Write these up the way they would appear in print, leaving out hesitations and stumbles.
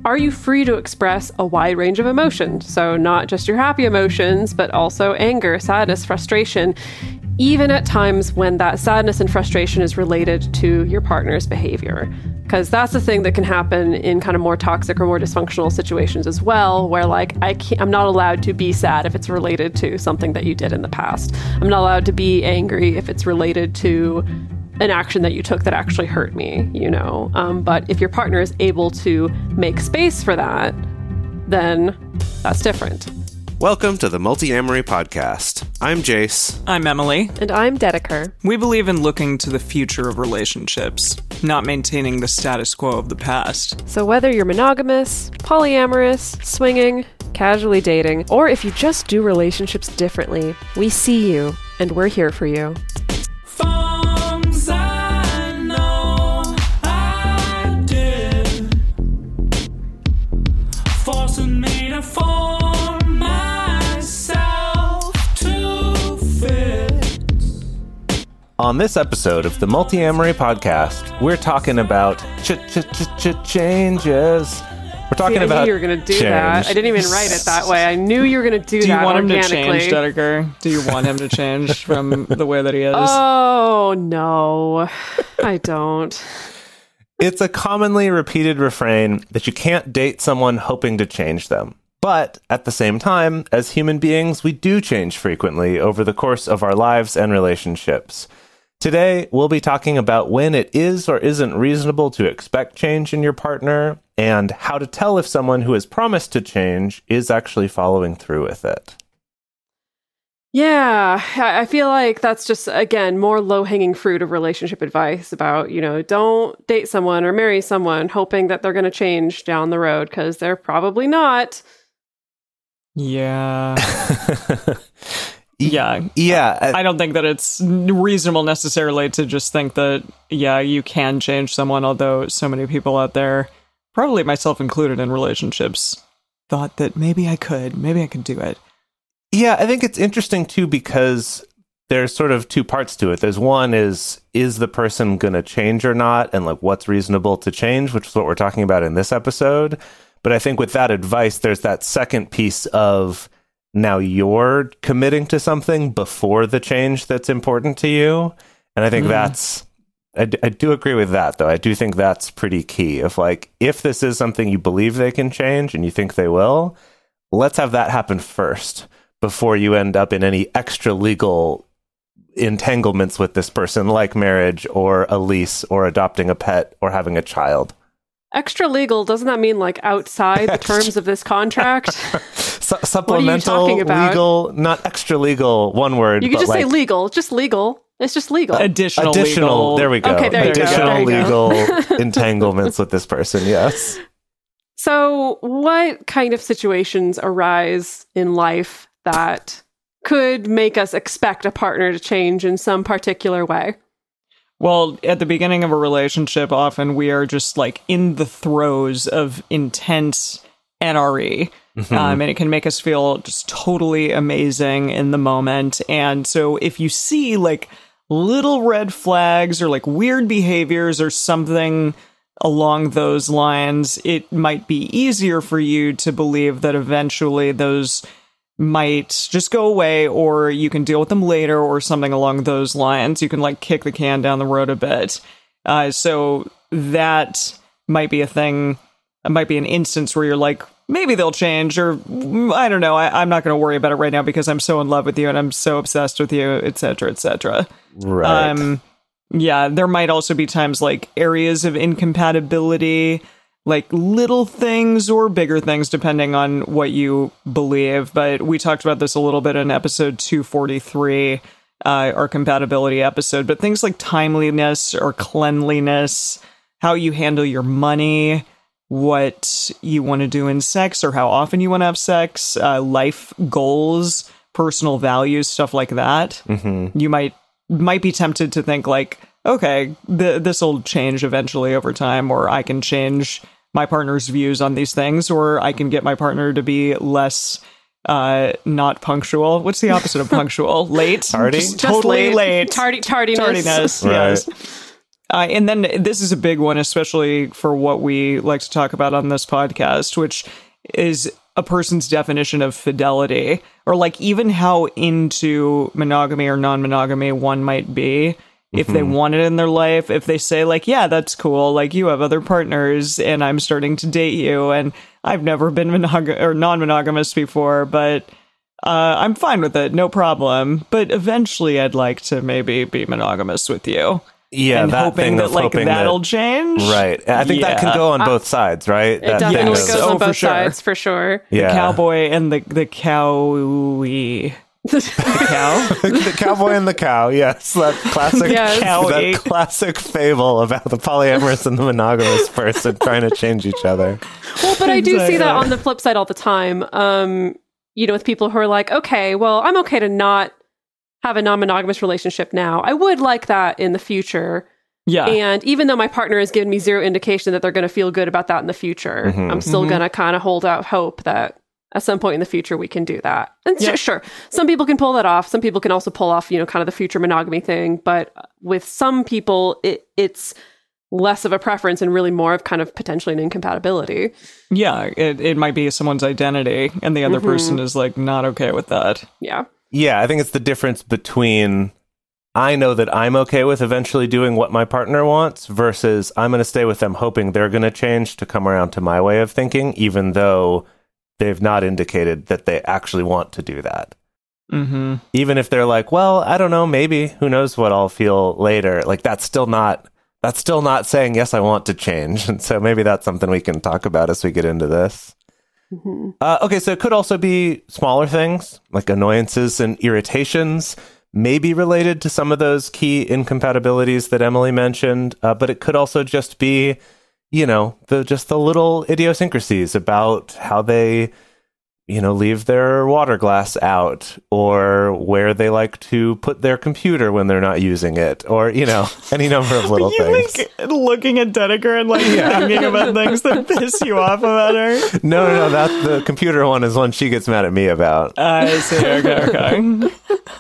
are you free to express a wide range of emotions? So not just your happy emotions, but also anger, sadness, frustration, even at times when that sadness and frustration is related to your partner's behavior. Because that's the thing that can happen in kind of more toxic or more dysfunctional situations as well, where like I'm not allowed to be sad if it's related to something that you did in the past. I'm not allowed to be angry if it's related to an action that you took that actually hurt me, you know. But if your partner is able to make space for that, then that's different. Welcome to the Multi-Amory Podcast. I'm Jace. I'm Emily. And I'm Dedeker. We believe in looking to the future of relationships, not maintaining the status quo of the past. So whether you're monogamous, polyamorous, swinging, casually dating, or if you just do relationships differently, we see you and we're here for you. On this episode of the Multi-Amory Podcast, we're talking about changes. We're talking about I knew you were going to do that. I didn't even write it that way. I knew you were going to do that. Do you want him organically. to change, Dedeker? Do you want him to change from the way that he is? Oh, no. I don't. It's a commonly repeated refrain that you can't date someone hoping to change them. But at the same time, as human beings, we do change frequently over the course of our lives and relationships. Today, we'll be talking about when it is or isn't reasonable to expect change in your partner, and how to tell if someone who has promised to change is actually following through with it. Yeah, I feel like that's just, again, more low-hanging fruit of relationship advice about, you know, don't date someone or marry someone hoping that they're going to change down the road, because they're probably not. Yeah. Yeah. I don't think that it's reasonable necessarily to just think that, yeah, you can change someone, although so many people out there, probably myself included in relationships, thought that maybe I could do it. Yeah, I think it's interesting too, because there's sort of two parts to it. There's one is the person going to change or not? And like, what's reasonable to change, which is what we're talking about in this episode. But I think with that advice, there's that second piece of, now you're committing to something before the change that's important to you. And I think I do agree with that, though. I do think that's pretty key. If this is something you believe they can change and you think they will, let's have that happen first before you end up in any extra legal entanglements with this person, like marriage or a lease or adopting a pet or having a child. Extra legal, doesn't that mean like outside the terms of this contract? Supplemental, legal, not extra legal, one word. You could just say legal, just legal. It's just legal. Additional legal. There we go. Okay, there additional you go. legal entanglements with this person, yes. So what kind of situations arise in life that could make us expect a partner to change in some particular way? Well, at the beginning of a relationship, often we are just like in the throes of intense NRE. And it can make us feel just totally amazing in the moment. And so if you see like little red flags or like weird behaviors or something along those lines, it might be easier for you to believe that eventually those might just go away, or you can deal with them later, or something along those lines. You can like kick the can down the road a bit. So that might be a thing. It might be an instance where you're like, maybe they'll change, or I don't know. I'm not going to worry about it right now because I'm so in love with you and I'm so obsessed with you, etc., etc. Right. Yeah, there might also be times like areas of incompatibility, like little things or bigger things, depending on what you believe. But we talked about this a little bit in episode 243, our compatibility episode. But things like timeliness or cleanliness, how you handle your money, what you want to do in sex or how often you want to have sex, life goals, personal values, stuff like that. You might be tempted to think like, okay, this will change eventually over time, or I can change my partner's views on these things, or I can get my partner to be less not punctual. What's the opposite of punctual? Late? Tardy? Just totally late. Tardiness. Tardiness, Right. yes. And then this is a big one, especially for what we like to talk about on this podcast, which is a person's definition of fidelity, or like even how into monogamy or non-monogamy one might be. If they want it in their life, if they say like, yeah, that's cool, like you have other partners and I'm starting to date you and I've never been non-monogamous before, but I'm fine with it, no problem. But eventually I'd like to maybe be monogamous with you. Yeah, and that hoping that like that'll change. Right. I think that can go on both sides, right? It definitely goes on both sides, for sure. Yeah. The cowboy and the cowie. The cow? The cowboy and the cow, yes. That classic, that classic fable about the polyamorous and the monogamous person trying to change each other. Well, but I do see that on the flip side all the time. With people who are like, okay, well, I'm okay to not have a non-monogamous relationship now. I would like that in the future. Yeah. And even though my partner has given me zero indication that they're going to feel good about that in the future, I'm still going to kind of hold out hope that at some point in the future, we can do that. And sure, some people can pull that off. Some people can also pull off, kind of the future monogamy thing. But with some people, it's less of a preference and really more of kind of potentially an incompatibility. Yeah, it might be someone's identity, and the other person is like not okay with that. Yeah. Yeah, I think it's the difference between I know that I'm okay with eventually doing what my partner wants versus I'm going to stay with them hoping they're going to change to come around to my way of thinking, even though they've not indicated that they actually want to do that. Even if they're like, well, I don't know, maybe, who knows what I'll feel later. Like that's still not saying, yes, I want to change. And so maybe that's something we can talk about as we get into this. Okay, so it could also be smaller things like annoyances and irritations, maybe related to some of those key incompatibilities that Emily mentioned. But it could also just be the little idiosyncrasies about how they, leave their water glass out, or where they like to put their computer when they're not using it, or, any number of little things. Like looking at Dedeker and thinking about things that piss you off about her? No, that's the computer one is one she gets mad at me about. I see. Okay.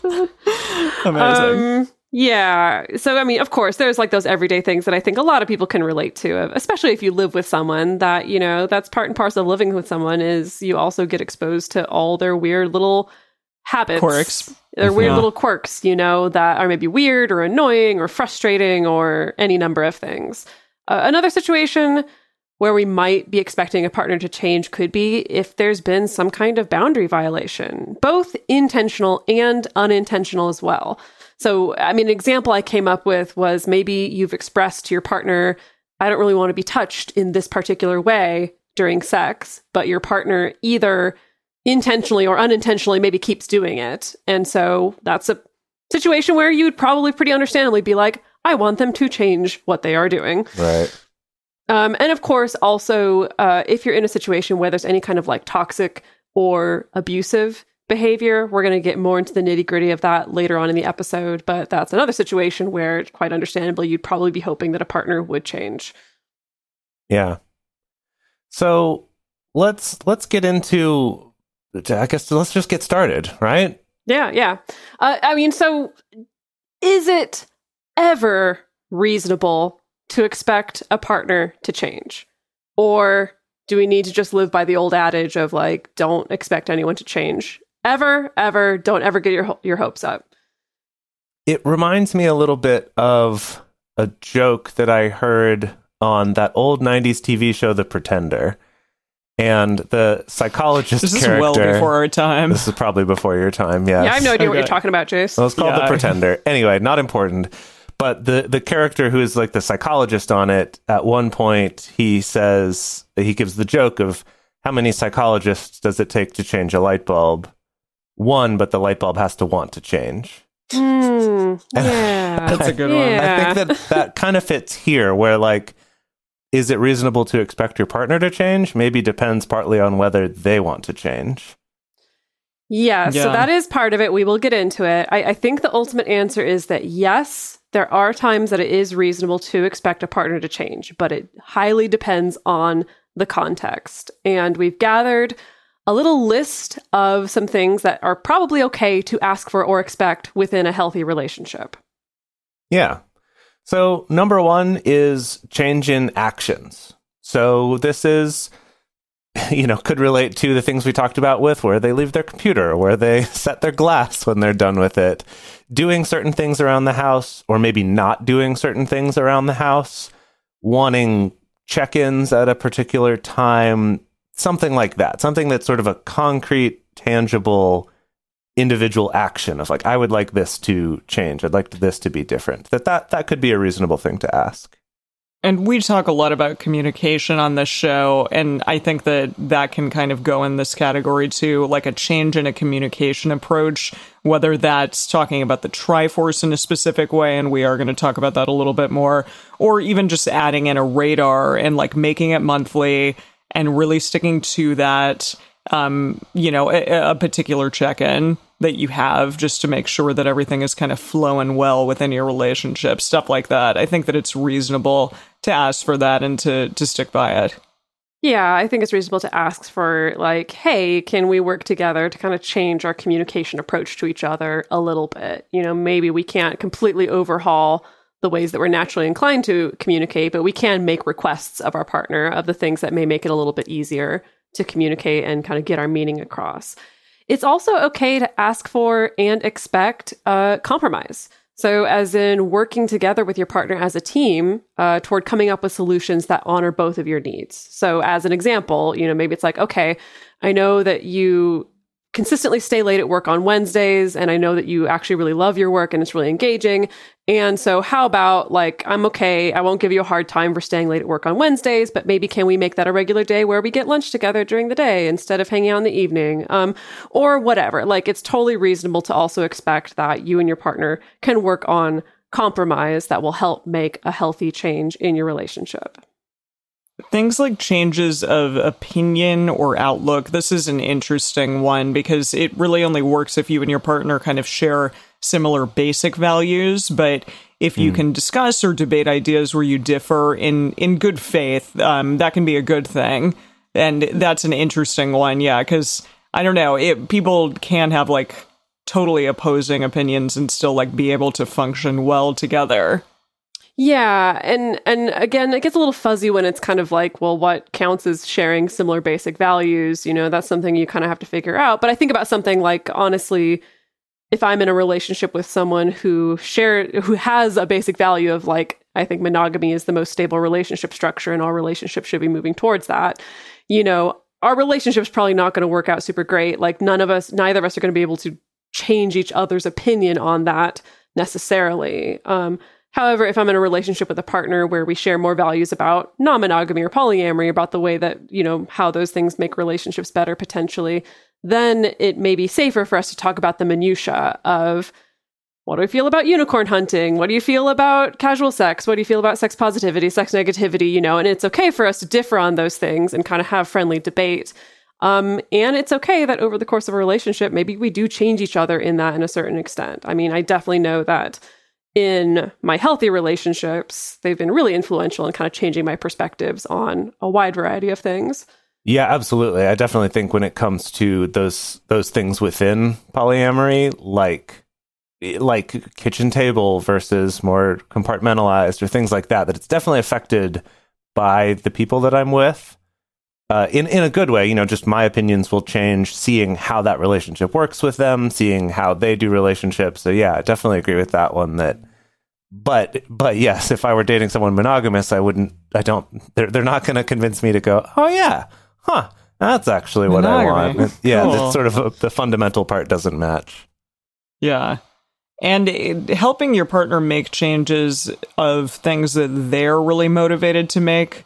Amazing. Yeah. So, I mean, of course, there's like those everyday things that I think a lot of people can relate to, especially if you live with someone that, that's part and parcel of living with someone is you also get exposed to all their weird little habits. Quirks. Their weird little quirks, that are maybe weird or annoying or frustrating or any number of things. Another situation where we might be expecting a partner to change could be if there's been some kind of boundary violation, both intentional and unintentional as well. So, I mean, an example I came up with was maybe you've expressed to your partner, I don't really want to be touched in this particular way during sex, but your partner either intentionally or unintentionally maybe keeps doing it. And so that's a situation where you would probably pretty understandably be like, I want them to change what they are doing. Right. And of course, also, if you're in a situation where there's any kind of like toxic or abusive behavior, we're going to get more into the nitty gritty of that later on in the episode. But that's another situation where, quite understandably, you'd probably be hoping that a partner would change. Yeah. So let's get into, I guess, let's just get started, right? Yeah. I mean, so is it ever reasonable to expect a partner to change? Or do we need to just live by the old adage of like, don't expect anyone to change? Ever, don't ever get your hopes up. It reminds me a little bit of a joke that I heard on that old 90s TV show, The Pretender. And the psychologist this character... This is well before our time. This is probably before your time, yes. Yeah, I have no idea what you're talking about, Jace. Well, it's called The Pretender. Anyway, not important. But the character who is like the psychologist on it, at one point, he says, he gives the joke of how many psychologists does it take to change a light bulb? One, but the light bulb has to want to change. Yeah. That's a good one. I think that kind of fits here, where like, is it reasonable to expect your partner to change? Maybe depends partly on whether they want to change. Yeah, so that is part of it. We will get into it. I think the ultimate answer is that yes, there are times that it is reasonable to expect a partner to change, but it highly depends on the context. And we've gathered a little list of some things that are probably okay to ask for or expect within a healthy relationship. Yeah. So number one is change in actions. So this is, could relate to the things we talked about with where they leave their computer, where they set their glass when they're done with it, doing certain things around the house, or maybe not doing certain things around the house, wanting check-ins at a particular time, something like that. Something that's sort of a concrete, tangible, individual action of like, I would like this to change. I'd like this to be different. That could be a reasonable thing to ask. And we talk a lot about communication on this show, and I think that can kind of go in this category too, like a change in a communication approach, whether that's talking about the Triforce in a specific way, and we are going to talk about that a little bit more, or even just adding in a radar and like making it monthly and really sticking to that, a particular check-in that you have just to make sure that everything is kind of flowing well within your relationship, stuff like that. I think that it's reasonable to ask for that and to stick by it. Yeah, I think it's reasonable to ask for like, hey, can we work together to kind of change our communication approach to each other a little bit? Maybe we can't completely overhaul the ways that we're naturally inclined to communicate, but we can make requests of our partner of the things that may make it a little bit easier to communicate and kind of get our meaning across. It's also okay to ask for and expect compromise. So as in working together with your partner as a team toward coming up with solutions that honor both of your needs. So as an example, maybe it's like, okay, I know that you consistently stay late at work on Wednesdays, and I know that you actually really love your work and it's really engaging. And so how about like, I'm okay, I won't give you a hard time for staying late at work on Wednesdays, but maybe can we make that a regular day where we get lunch together during the day instead of hanging out in the evening? Or whatever. Like, it's totally reasonable to also expect that you and your partner can work on compromise that will help make a healthy change in your relationship. Things like changes of opinion or outlook, this is an interesting one because it really only works if you and your partner kind of share similar basic values. But if you can discuss or debate ideas where you differ in good faith, that can be a good thing. And that's an interesting one, yeah, because I don't know, people can have like totally opposing opinions and still like be able to function well together. Yeah, and again, it gets a little fuzzy when it's kind of like, well, what counts as sharing similar basic values? That's something you kind of have to figure out. But I think about something like, honestly, if I'm in a relationship with someone who has a basic value of like, I think monogamy is the most stable relationship structure and all relationships should be moving towards that, our relationship's probably not going to work out super great. Like neither of us are going to be able to change each other's opinion on that necessarily. However, if I'm in a relationship with a partner where we share more values about non-monogamy or polyamory, about the way that, how those things make relationships better potentially, then it may be safer for us to talk about the minutia of, what do we feel about unicorn hunting? What do you feel about casual sex? What do you feel about sex positivity, sex negativity? And it's okay for us to differ on those things and kind of have friendly debate. And it's okay that over the course of a relationship, maybe we do change each other in that in a certain extent. I mean, I definitely know that in my healthy relationships, they've been really influential in kind of changing my perspectives on a wide variety of things. Yeah, absolutely. I definitely think when it comes to those things within polyamory, like kitchen table versus more compartmentalized or things like that it's definitely affected by the people that I'm with. In a good way, just my opinions will change, seeing how that relationship works with them, seeing how they do relationships. So yeah, I definitely agree with that one. But yes, if I were dating someone monogamous, they're not going to convince me to go, oh yeah, that's actually what monogamy. I want. Yeah, cool. That's sort of the fundamental part doesn't match. Yeah. And helping your partner make changes of things that they're really motivated to make,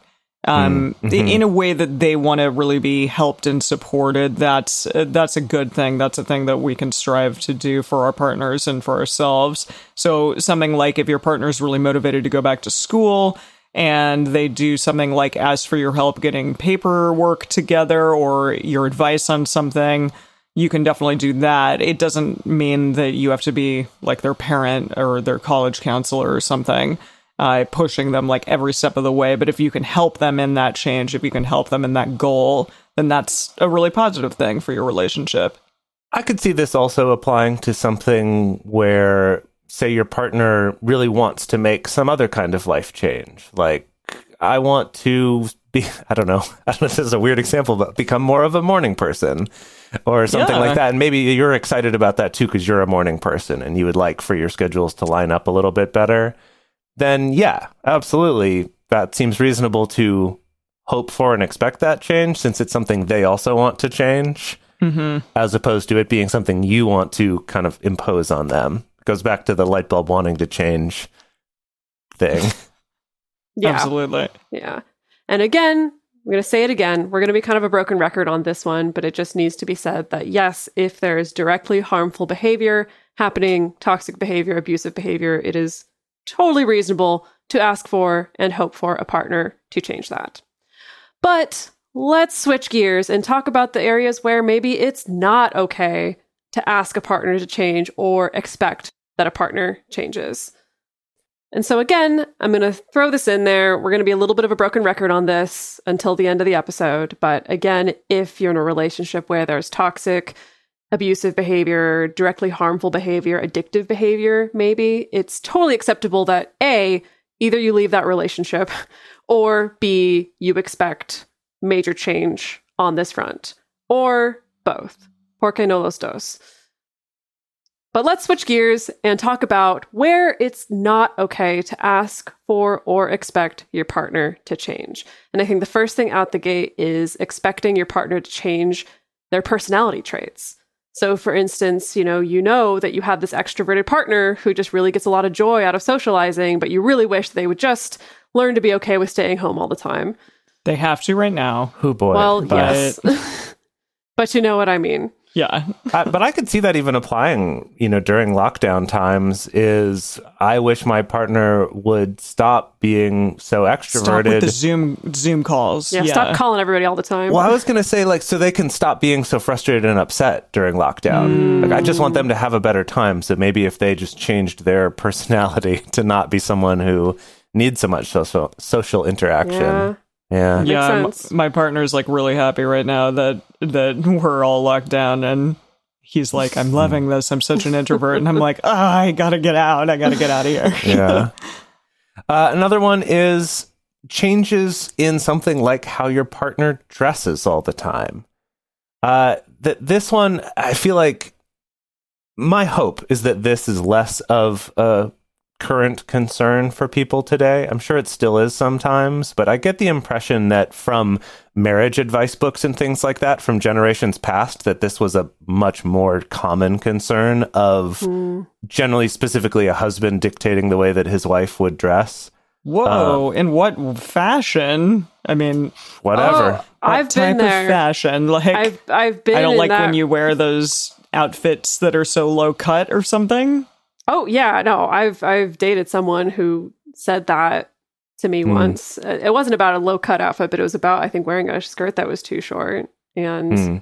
in a way that they want to really be helped and supported, that's a good thing. That's a thing that we can strive to do for our partners and for ourselves. So something like if your partner's really motivated to go back to school and they do something like ask for your help getting paperwork together or your advice on something, you can definitely do that. It doesn't mean that you have to be like their parent or their college counselor or something. Pushing them like every step of the way. But if you can help them in that change, if you can help them in that goal, then that's a really positive thing for your relationship. I could see this also applying to something where say your partner really wants to make some other kind of life change. Like, I want to be, I don't know if this is a weird example, but become more of a morning person or something like that. And maybe you're excited about that too, because you're a morning person and you would like for your schedules to line up a little bit better. Then yeah, absolutely. That seems reasonable to hope for and expect that change, since it's something they also want to change, as opposed to it being something you want to kind of impose on them. It goes back to the light bulb wanting to change thing. Yeah. Absolutely. Yeah. And again, I'm going to say it again. We're going to be kind of a broken record on this one, but it just needs to be said that yes, if there is directly harmful behavior happening, toxic behavior, abusive behavior, it is totally reasonable to ask for and hope for a partner to change that. But let's switch gears and talk about the areas where maybe it's not okay to ask a partner to change or expect that a partner changes. And so again, I'm going to throw this in there. We're going to be a little bit of a broken record on this until the end of the episode. But again, if you're in a relationship where there's toxic, abusive behavior, directly harmful behavior, addictive behavior, maybe, it's totally acceptable that A, either you leave that relationship, or B, you expect major change on this front, or both. Porque no los dos. But let's switch gears and talk about where it's not okay to ask for or expect your partner to change. And I think the first thing out the gate is expecting your partner to change their personality traits. So for instance, you know that you have this extroverted partner who just really gets a lot of joy out of socializing, but you really wish they would just learn to be okay with staying home all the time. They have to right now. Oh boy. Well, yes. But you know what I mean. Yeah. But I could see that even applying, during lockdown times, is I wish my partner would stop being so extroverted. Stop with the Zoom calls. Yeah, stop calling everybody all the time. Well, I was going to say, so they can stop being so frustrated and upset during lockdown. I just want them to have a better time. So maybe if they just changed their personality to not be someone who needs so much social interaction. Yeah, my partner's really happy right now that we're all locked down, and he's like, I'm loving this. I'm such an introvert. And I'm like, I gotta get out. I gotta get out of here. Yeah. Another one is changes in something like how your partner dresses all the time. This one, I feel like my hope is that this is less of a current concern for people today. I'm sure it still is sometimes, but I get the impression that from marriage advice books and things like that from generations past, that this was a much more common concern of generally, specifically, a husband dictating the way that his wife would dress. Whoa, in what fashion? I mean, whatever. I've been there. Of fashion, I've been. I don't like that. when you wear those outfits that are so low cut or something. Oh yeah, no, I've dated someone who said that to me once. It wasn't about a low cut outfit, but it was about, I think, wearing a skirt that was too short. And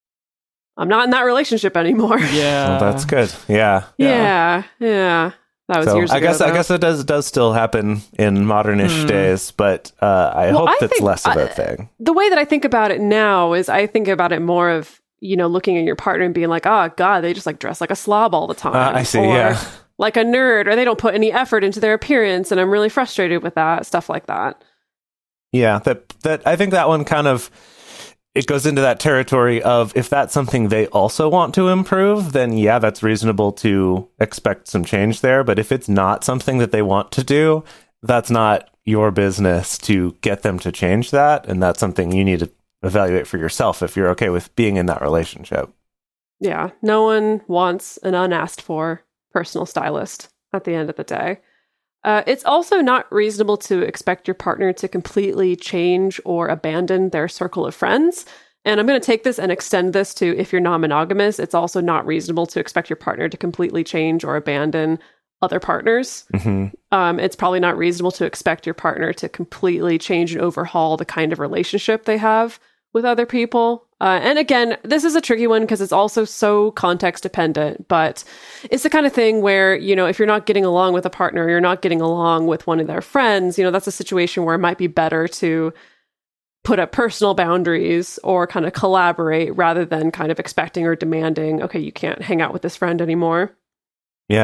I'm not in that relationship anymore. Yeah, well, that's good. Yeah. That was years ago. I guess it does still happen in modernish days, but I hope that's less of a thing. The way that I think about it now is I think about it more of, looking at your partner and being like, oh God, they just dress like a slob all the time. I see, or like a nerd, or they don't put any effort into their appearance, and I'm really frustrated with that, stuff like that. Yeah, that I think that one kind of, it goes into that territory of, if that's something they also want to improve, then yeah, that's reasonable to expect some change there. But if it's not something that they want to do, that's not your business to get them to change that. And that's something you need to evaluate for yourself if you're okay with being in that relationship. Yeah, no one wants an unasked for personal stylist at the end of the day. It's also not reasonable to expect your partner to completely change or abandon their circle of friends. And I'm going to take this and extend this to, if you're non-monogamous, it's also not reasonable to expect your partner to completely change or abandon other partners. It's probably not reasonable to expect your partner to completely change and overhaul the kind of relationship they have with other people. And again, this is a tricky one because it's also so context dependent, but it's the kind of thing where, if you're not getting along with a partner, you're not getting along with one of their friends, that's a situation where it might be better to put up personal boundaries or kind of collaborate rather than kind of expecting or demanding, okay, you can't hang out with this friend anymore. Yeah.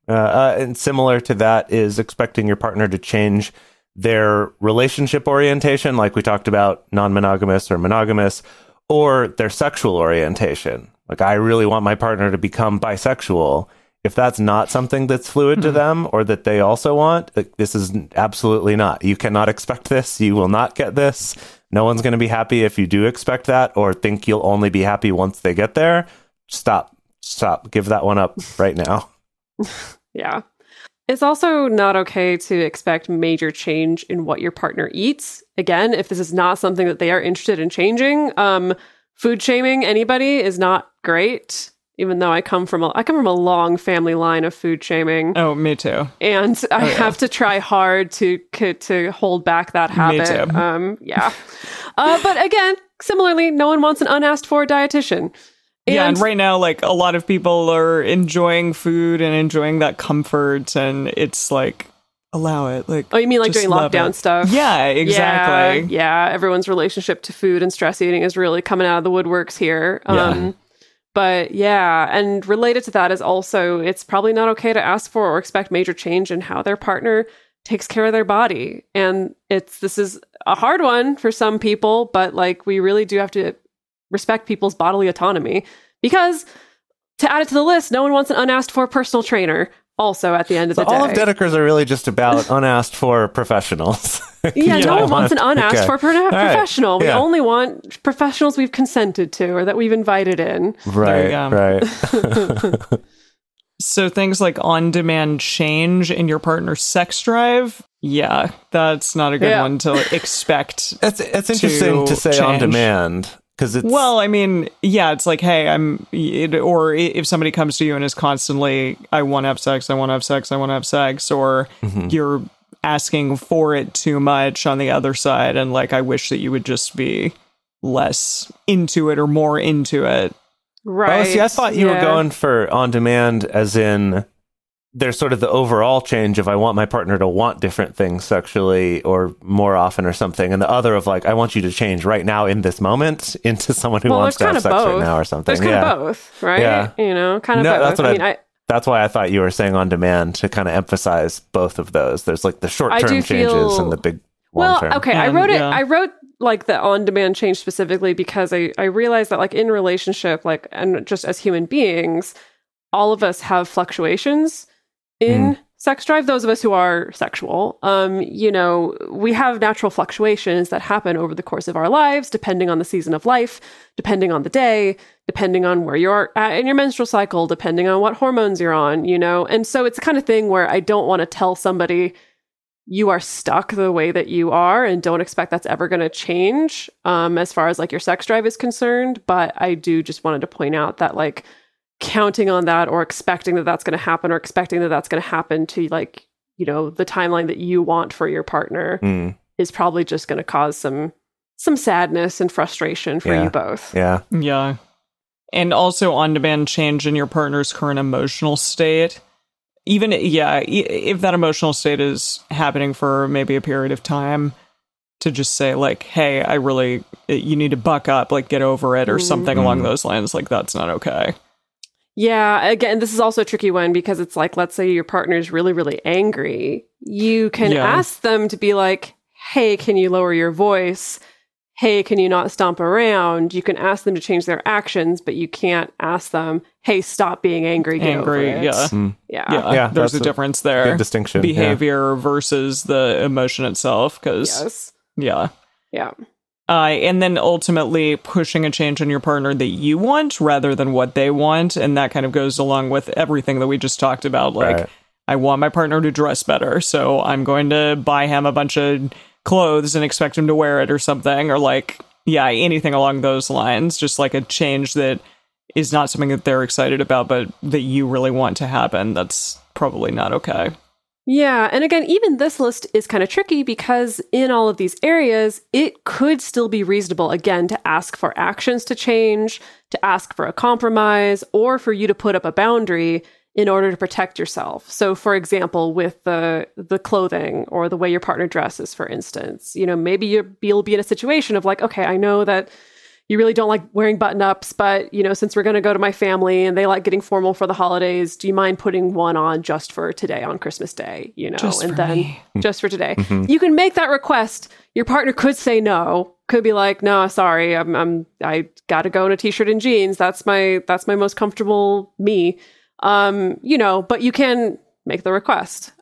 And similar to that is expecting your partner to change their relationship orientation, like we talked about, non-monogamous or monogamous, or their sexual orientation. Like, I really want my partner to become bisexual. If that's not something that's fluid to them or that they also want, like, this is absolutely not. You cannot expect this. You will not get this. No one's going to be happy if you do expect that or think you'll only be happy once they get there. Stop. Give that one up right now. Yeah. It's also not okay to expect major change in what your partner eats. Again, if this is not something that they are interested in changing, food shaming anybody is not great. Even though I come from a long family line of food shaming. Oh, me too. And I have to try hard to hold back that habit. Me too. Yeah. But again, similarly, no one wants an unasked for dietitian. And right now, like, a lot of people are enjoying food and enjoying that comfort, and it's like, allow it. Like, oh, you mean like doing lockdown stuff? Yeah, exactly. Yeah, everyone's relationship to food and stress eating is really coming out of the woodworks here. But yeah, and related to that is also, it's probably not okay to ask for or expect major change in how their partner takes care of their body. And this is a hard one for some people, but like, we really do have to respect people's bodily autonomy, because to add it to the list, no one wants an unasked for personal trainer also at the end of the day. All of Dedekers are really just about unasked for professionals. Yeah, no one wants an unasked for professional. Right. We only want professionals we've consented to or that we've invited in. Right. So things like on-demand change in your partner's sex drive, yeah, that's not a good one to expect. It's interesting to say on demand. Well, I mean, yeah, it's like, hey, or if somebody comes to you and is constantly, I want to have sex, I want to have sex, I want to have sex, or you're asking for it too much on the other side, and like, I wish that you would just be less into it or more into it. Right. Oh, see, I thought you were going for on demand as in there's sort of the overall change of I want my partner to want different things sexually or more often or something, and the other of like, I want you to change right now in this moment into someone who wants to have sex right now or something. There's kind of both, right? Yeah. You know, kind of both. That's why I thought you were saying on demand to kind of emphasize both of those. There's like the short-term changes and the big long-term. Well, okay, I wrote like the on-demand change specifically because I realized that like in relationship, like, and just as human beings, all of us have fluctuations in sex drive, those of us who are sexual. You know, we have natural fluctuations that happen over the course of our lives, depending on the season of life, depending on the day, depending on where you're at in your menstrual cycle, depending on what hormones you're on, you know? And so it's the kind of thing where I don't want to tell somebody you are stuck the way that you are and don't expect that's ever going to change as far as like your sex drive is concerned. But I do just wanted to point out that like, counting on that or expecting that that's going to happen or expecting that that's going to happen to like, you know, the timeline that you want for your partner is probably just going to cause some sadness and frustration for you both. Yeah. Yeah. And also on-demand change in your partner's current emotional state. Even, if that emotional state is happening for maybe a period of time, to just say like, hey, you need to buck up, like get over it or something along those lines. Like, that's not okay. Yeah, again, this is also a tricky one because it's like, let's say your partner is really, really angry. You can ask them to be like, hey, can you lower your voice? Hey, can you not stomp around? You can ask them to change their actions, but you can't ask them, hey, stop being angry. Get over it. Yeah. There's a difference there. Good distinction. Behavior versus the emotion itself. Because, Yeah. And then ultimately pushing a change on your partner that you want rather than what they want. And that kind of goes along with everything that we just talked about. Like, I want my partner to dress better, so I'm going to buy him a bunch of clothes and expect him to wear it or something. Or like, anything along those lines. Just like a change that is not something that they're excited about, but that you really want to happen. That's probably not okay. Yeah, and again, even this list is kind of tricky because in all of these areas, it could still be reasonable, again, to ask for actions to change, to ask for a compromise, or for you to put up a boundary in order to protect yourself. So, for example, with the clothing or the way your partner dresses, for instance, you know, maybe you'll be in a situation of like, okay, I know that you really don't like wearing button-ups, but, you know, since we're going to go to my family and they like getting formal for the holidays, do you mind putting one on just for today on Christmas Day, you know, just for today. You can make that request. Your partner could say no, could be like, no, sorry, I got to go in a t-shirt and jeans. That's my most comfortable me. You know, but you can make the request.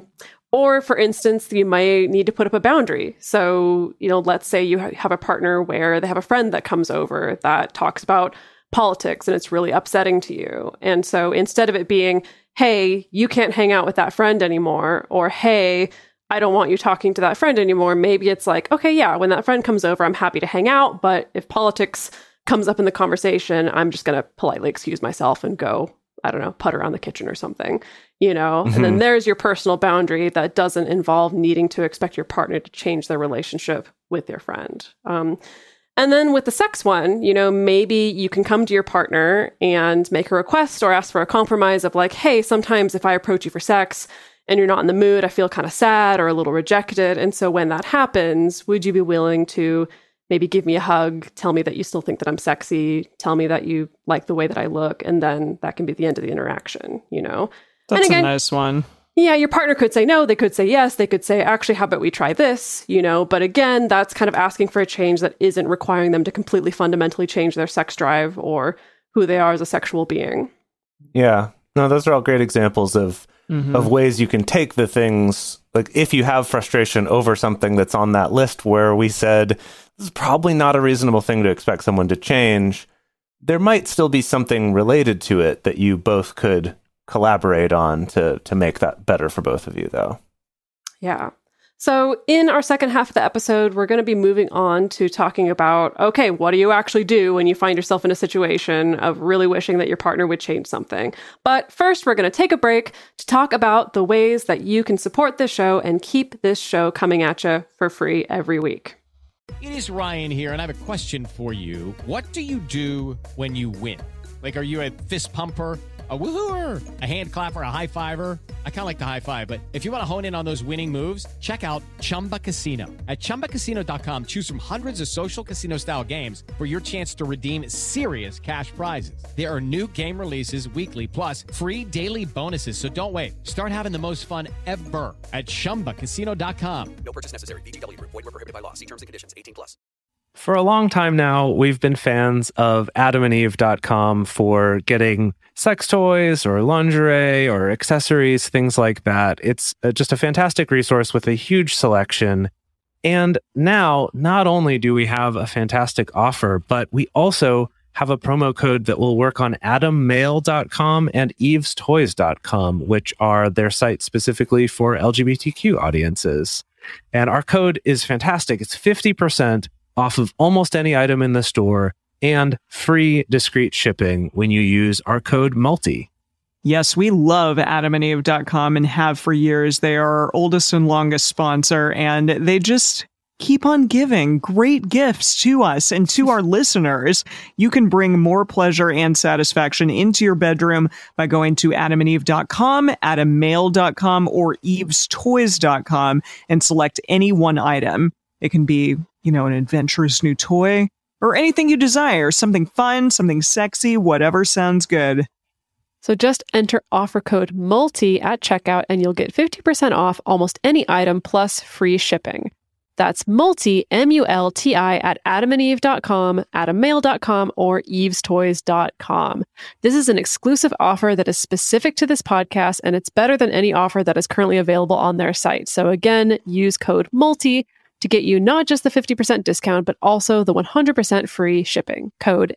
Or, for instance, you might need to put up a boundary. So, you know, let's say you have a partner where they have a friend that comes over that talks about politics and it's really upsetting to you. And so instead of it being, hey, you can't hang out with that friend anymore, or hey, I don't want you talking to that friend anymore, maybe it's like, okay, yeah, when that friend comes over, I'm happy to hang out. But if politics comes up in the conversation, I'm just going to politely excuse myself and go, I don't know, putter around the kitchen or something, you know? And then there's your personal boundary that doesn't involve needing to expect your partner to change their relationship with your friend. And then with the sex one, you know, maybe you can come to your partner and make a request or ask for a compromise of like, hey, sometimes if I approach you for sex and you're not in the mood, I feel kind of sad or a little rejected. And so when that happens, would you be willing to maybe give me a hug, tell me that you still think that I'm sexy, tell me that you like the way that I look, and then that can be the end of the interaction, you know? That's a nice one. Yeah, your partner could say no, they could say yes, they could say, actually, how about we try this, you know? But again, that's kind of asking for a change that isn't requiring them to completely fundamentally change their sex drive or who they are as a sexual being. Yeah. No, those are all great examples of ways you can take the things, like if you have frustration over something that's on that list where we said, this is probably not a reasonable thing to expect someone to change, there might still be something related to it that you both could collaborate on to make that better for both of you, though. Yeah. So in our second half of the episode, we're going to be moving on to talking about, okay, what do you actually do when you find yourself in a situation of really wishing that your partner would change something? But first, we're going to take a break to talk about the ways that you can support this show and keep this show coming at you for free every week. It is Ryan here, and I have a question for you. What do you do when you win? Like, are you a fist pumper, a woohooer, a hand clapper, a high fiver? I kind of like the high five, but if you want to hone in on those winning moves, check out Chumba Casino. At ChumbaCasino.com, choose from hundreds of social casino-style games for your chance to redeem serious cash prizes. There are new game releases weekly, plus free daily bonuses. So don't wait. Start having the most fun ever at ChumbaCasino.com. No purchase necessary. VGW. Void where prohibited by law. See terms and conditions. 18+. For a long time now, we've been fans of AdamandEve.com for getting sex toys or lingerie or accessories, things like that. It's just a fantastic resource with a huge selection. And now, not only do we have a fantastic offer, but we also have a promo code that will work on AdamMail.com and EvesToys.com, which are their sites specifically for LGBTQ audiences. And our code is fantastic. It's 50% off of almost any item in the store and free discreet shipping when you use our code MULTI. Yes, we love AdamandEve.com and have for years. They are our oldest and longest sponsor, and they just keep on giving great gifts to us and to our listeners. You can bring more pleasure and satisfaction into your bedroom by going to AdamandEve.com, AdamMail.com, or EvesToys.com and select any one item. It can be, you know, an adventurous new toy or anything you desire, something fun, something sexy, whatever sounds good. So just enter offer code MULTI at checkout and you'll get 50% off almost any item plus free shipping. That's MULTI, M-U-L-T-I, at AdamandEve.com, AdamMail.com, or EvesToys.com. This is an exclusive offer that is specific to this podcast, and it's better than any offer that is currently available on their site. So again, use code MULTI to get you not just the 50% discount, but also the 100% free shipping. Code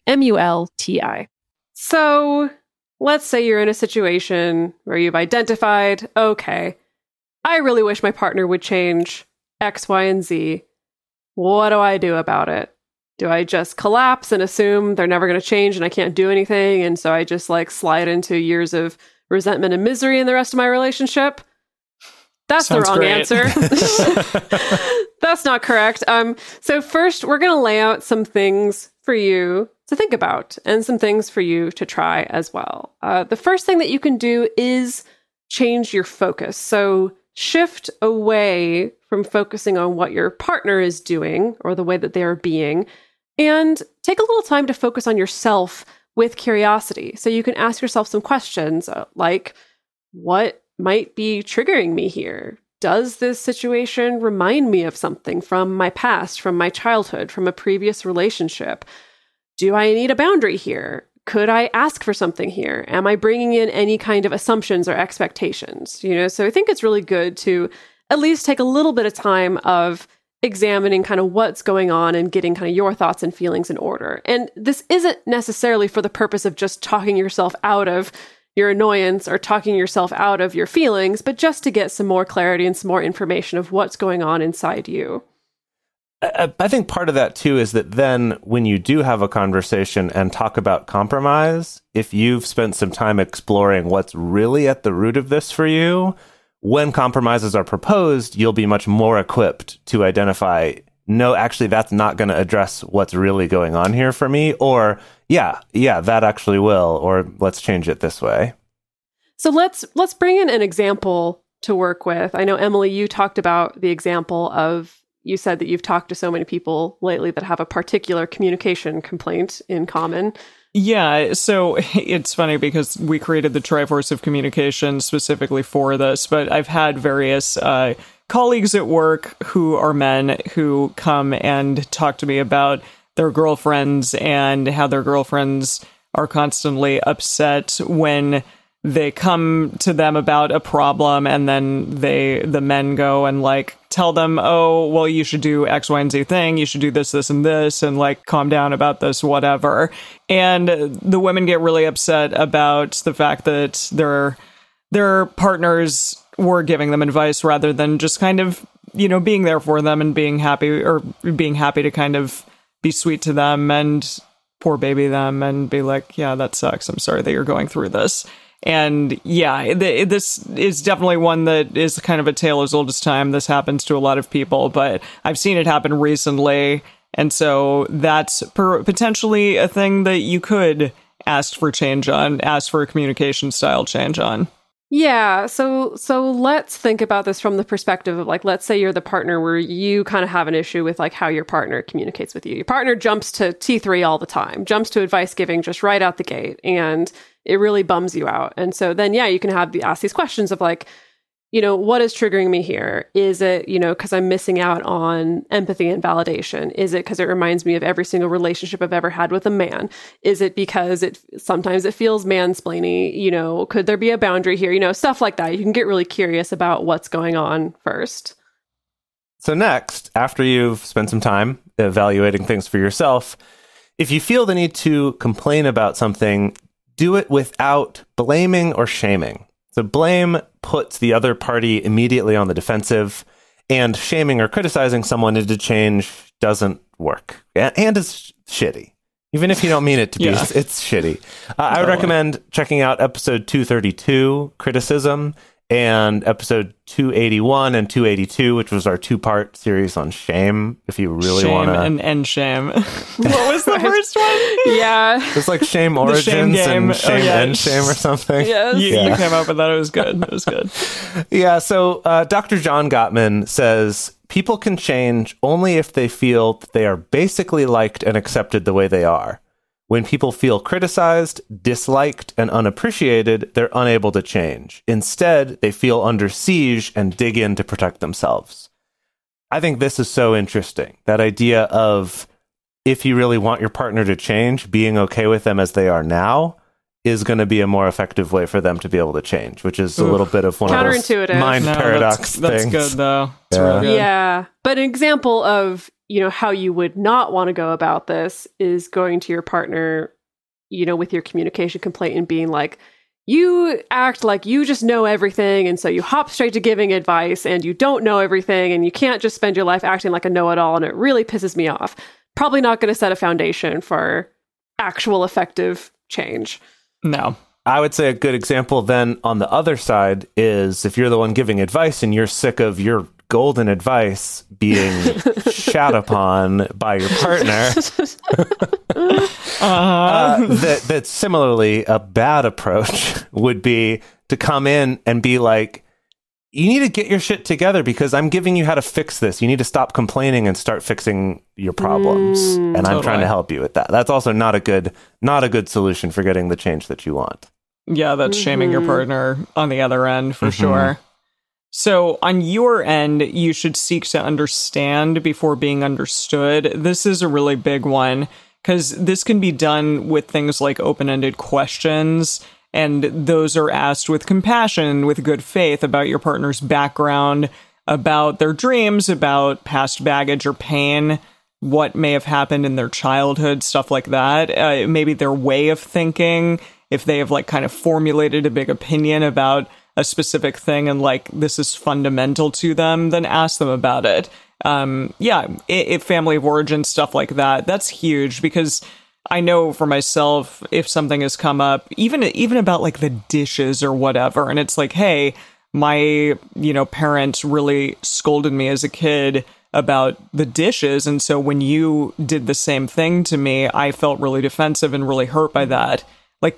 MULTI. So let's say you're in a situation where you've identified, okay, I really wish my partner would change X, Y, and Z. What do I do about it? Do I just collapse and assume they're never going to change and I can't do anything? And so I just like slide into years of resentment and misery in the rest of my relationship? That's the wrong answer. That's not correct. So first, we're going to lay out some things for you to think about and some things for you to try as well. The first thing that you can do is change your focus. So shift away from focusing on what your partner is doing or the way that they are being And take a little time to focus on yourself with curiosity. So you can ask yourself some questions like, what might be triggering me here? Does this situation remind me of something from my past, from my childhood, from a previous relationship? Do I need a boundary here? Could I ask for something here? Am I bringing in any kind of assumptions or expectations? So I think it's really good to at least take a little bit of time of examining kind of what's going on and getting kind of your thoughts and feelings in order. And this isn't necessarily for the purpose of just talking yourself out of your annoyance or talking yourself out of your feelings, but just to get some more clarity and some more information of what's going on inside you. I think part of that, too, is that then when you do have a conversation and talk about compromise, if you've spent some time exploring what's really at the root of this for you, when compromises are proposed, you'll be much more equipped to identify, no, actually, that's not going to address what's really going on here for me, or yeah, that actually will, or let's change it this way. So let's bring in an example to work with. I know, Emily, you talked about the example of, you said that you've talked to so many people lately that have a particular communication complaint in common. Yeah, so it's funny because we created the Triforce of Communication specifically for this, but I've had various colleagues at work who are men who come and talk to me about their girlfriends and how their girlfriends are constantly upset when they come to them about a problem, and then the men go and like tell them, oh, well, you should do X, Y, and Z thing. You should do this, this, and this, and like calm down about this, whatever. And the women get really upset about the fact that their partners were giving them advice rather than just kind of, being there for them and being happy to kind of be sweet to them and poor baby them and be like, yeah, that sucks. I'm sorry that you're going through this. And yeah, this is definitely one that is kind of a tale as old as time. This happens to a lot of people, but I've seen it happen recently. And so that's potentially a thing that you could ask for change on, ask for a communication style change on. Yeah, so let's think about this from the perspective of like, let's say you're the partner where you kind of have an issue with like how your partner communicates with you. Your partner jumps to T3 all the time, jumps to advice giving just right out the gate, and it really bums you out. And so then, yeah, you can ask these questions of like, what is triggering me here? Is it, because I'm missing out on empathy and validation? Is it because it reminds me of every single relationship I've ever had with a man? Is it because sometimes it feels mansplainy? Could there be a boundary here? Stuff like that. You can get really curious about what's going on first. So next, after you've spent some time evaluating things for yourself, if you feel the need to complain about something, do it without blaming or shaming. So blame puts the other party immediately on the defensive, and shaming or criticizing someone into change doesn't work. And it's shitty. Even if you don't mean it to be, it's shitty. I would recommend checking out episode 232, Criticism, and episode 281 and 282, which was our 2-part series on shame, if you really want to... Shame and end shame. What was the first one? Yeah. It's like Shame Origins and Shame End Shame or something. Yes. You came up with that. It was good. It was good. Yeah, so Dr. John Gottman says, people can change only if they feel that they are basically liked and accepted the way they are. When people feel criticized, disliked, and unappreciated, they're unable to change. Instead, they feel under siege and dig in to protect themselves. I think this is so interesting. That idea of, if you really want your partner to change, being okay with them as they are now is going to be a more effective way for them to be able to change, which is a little bit of one of those mind paradox that's things. That's good, though. It's Yeah. really good. Yeah. But an example of, how you would not want to go about this is going to your partner, with your communication complaint and being like, you act like you just know everything. And so you hop straight to giving advice and you don't know everything and you can't just spend your life acting like a know-it-all. And it really pisses me off. Probably not going to set a foundation for actual effective change. No. I would say a good example then on the other side is if you're the one giving advice and you're sick of your golden advice being shat upon by your partner, that similarly a bad approach would be to come in and be like, you need to get your shit together because I'm giving you how to fix this. You need to stop complaining and start fixing your problems. And I'm trying to help you with that. That's also not a good solution for getting the change that you want. Yeah, that's shaming your partner on the other end for sure. So on your end, you should seek to understand before being understood. This is a really big one because this can be done with things like open-ended questions. And those are asked with compassion, with good faith about your partner's background, about their dreams, about past baggage or pain, what may have happened in their childhood, stuff like that. Maybe their way of thinking, if they have like kind of formulated a big opinion about a specific thing and like this is fundamental to them, then ask them about it. If family of origin, stuff like that, that's huge because I know for myself, if something has come up, even about like the dishes or whatever, and it's like, hey, my, parents really scolded me as a kid about the dishes. And so when you did the same thing to me, I felt really defensive and really hurt by that. Like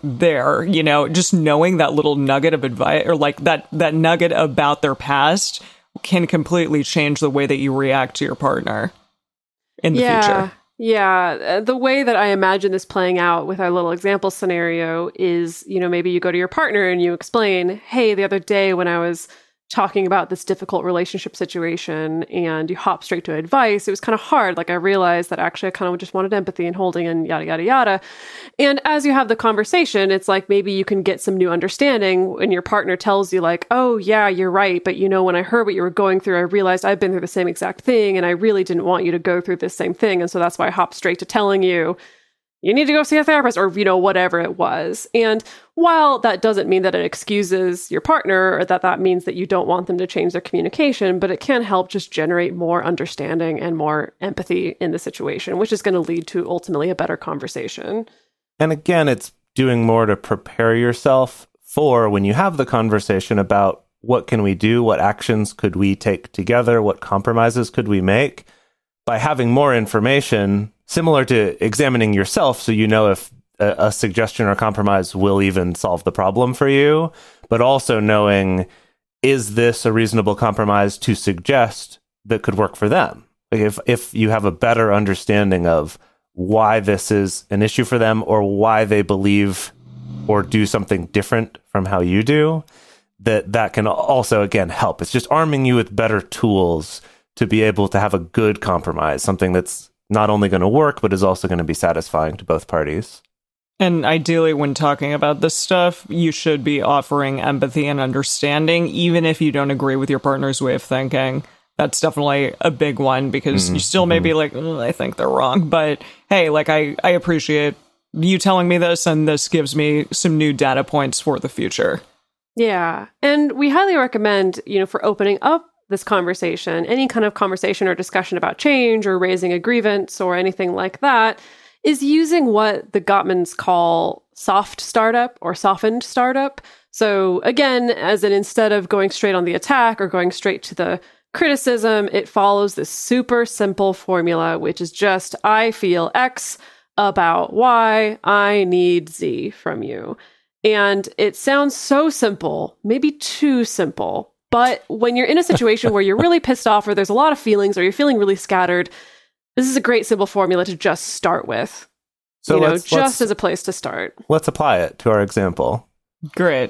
just knowing that little nugget of advice or like that nugget about their past can completely change the way that you react to your partner in the future. Yeah, the way that I imagine this playing out with our little example scenario is, maybe you go to your partner and you explain, hey, the other day when I was talking about this difficult relationship situation and you hop straight to advice, it was kind of hard. Like I realized that actually I kind of just wanted empathy and holding and yada, yada, yada. And as you have the conversation, it's like maybe you can get some new understanding when your partner tells you like, oh yeah, you're right. But when I heard what you were going through, I realized I've been through the same exact thing and I really didn't want you to go through this same thing. And so that's why I hopped straight to telling you, you need to go see a therapist or, whatever it was. And while that doesn't mean that it excuses your partner or that means that you don't want them to change their communication, but it can help just generate more understanding and more empathy in the situation, which is going to lead to ultimately a better conversation. And again, it's doing more to prepare yourself for when you have the conversation about what can we do, what actions could we take together, what compromises could we make. By having more information, similar to examining yourself, so if a suggestion or compromise will even solve the problem for you, but also knowing, is this a reasonable compromise to suggest that could work for them? Like if you have a better understanding of why this is an issue for them or why they believe or do something different from how you do, that can also, again, help. It's just arming you with better tools to be able to have a good compromise, something that's not only going to work, but is also going to be satisfying to both parties. And ideally, when talking about this stuff, you should be offering empathy and understanding, even if you don't agree with your partner's way of thinking. That's definitely a big one because you still may be like, I think they're wrong. But hey, like I appreciate you telling me this, and this gives me some new data points for the future. Yeah. And we highly recommend, for opening up this conversation, any kind of conversation or discussion about change or raising a grievance or anything like that, is using what the Gottmans call soft startup or softened startup. So again, instead of going straight on the attack or going straight to the criticism, it follows this super simple formula, which is just, I feel X about Y, I need Z from you. And it sounds so simple, maybe too simple. But when you're in a situation where you're really pissed off or there's a lot of feelings or you're feeling really scattered, this is a great simple formula to just start with. So let's as a place to start. Let's apply it to our example. Great.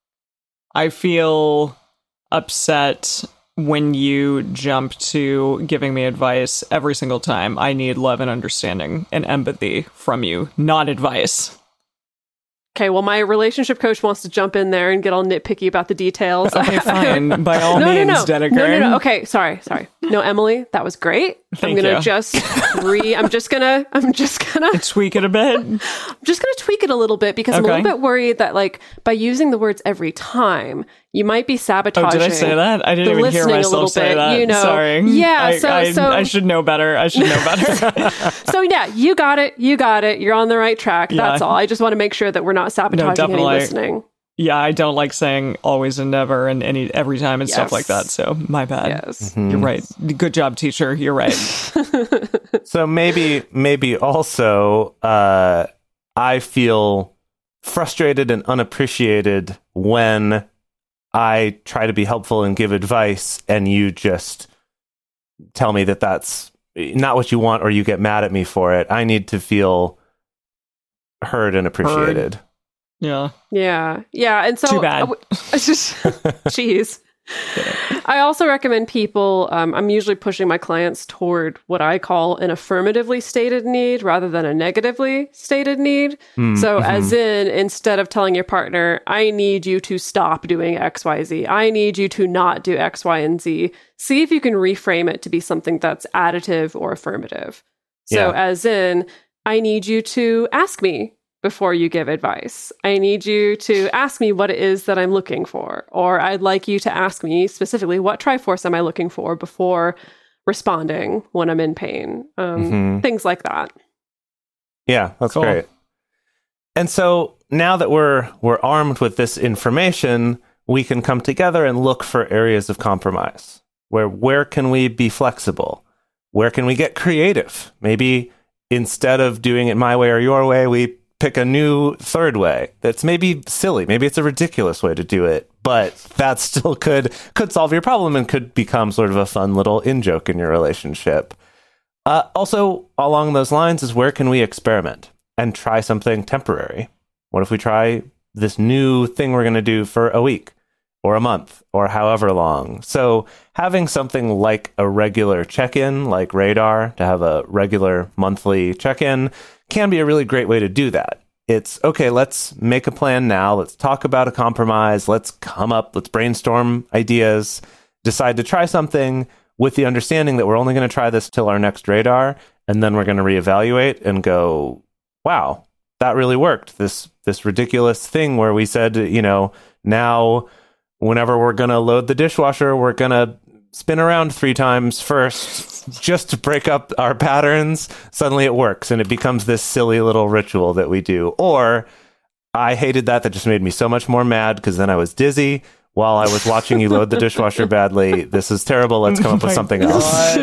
I feel upset when you jump to giving me advice every single time. I need love and understanding and empathy from you, not advice. Okay, well, my relationship coach wants to jump in there and get all nitpicky about the details. Okay, fine. By all means, Dedeker. No. Okay, sorry. No, Emily, that was great. Thank I'm gonna you. just I'm just gonna tweak it a bit. I'm just gonna tweak it a little bit because I'm a little bit worried that like by using the words every time, you might be sabotaging. Oh, did I say that? I didn't even hear myself say that. Sorry. Yeah. I should know better. So yeah, you got it. You're on the right track. That's all. I just want to make sure that we're not sabotaging any listening. Yeah, I don't like saying always and never and every time and stuff like that. So my bad. Yes. Mm-hmm. You're right. Good job, teacher. You're right. So maybe also I feel frustrated and unappreciated when I try to be helpful and give advice, and you just tell me that that's not what you want, or you get mad at me for it. I need to feel heard and appreciated. Yeah. And so Too bad. Jeez. I also recommend people, I'm usually pushing my clients toward what I call an affirmatively stated need rather than a negatively stated need. As in, instead of telling your partner, I need you to stop doing X, Y, Z, I need you to not do X, Y, and Z, see if you can reframe it to be something that's additive or affirmative. So as in, I need you to ask me before you give advice. I need you to ask me what it is that I'm looking for. Or I'd like you to ask me specifically, what Triforce am I looking for before responding when I'm in pain? Things like that. Yeah, that's great. And so now that we're armed with this information, we can come together and look for areas of compromise. Where can we be flexible? Where can we get creative? Maybe instead of doing it my way or your way, we pick a new third way that's maybe silly, maybe it's a ridiculous way to do it, but that still could solve your problem and could become sort of a fun little in-joke in your relationship. Also, along those lines is, where can we experiment and try something temporary? What if we try this new thing we're going to do for a week or a month or however long? So having something like a regular check-in, like Radar, to have a regular monthly check-in, can be a really great way to do that. It's, okay, let's make a plan now. Let's talk about a compromise. Let's brainstorm ideas, decide to try something with the understanding that we're only going to try this till our next Radar, and then we're going to reevaluate and go, wow, that really worked. This ridiculous thing where we said, now whenever we're going to load the dishwasher, we're going to spin around 3 times first just to break up our patterns. Suddenly it works and it becomes this silly little ritual that we do. Or I hated that just made me so much more mad because then I was dizzy while I was watching you load the dishwasher badly. This is terrible. Let's come up with something else.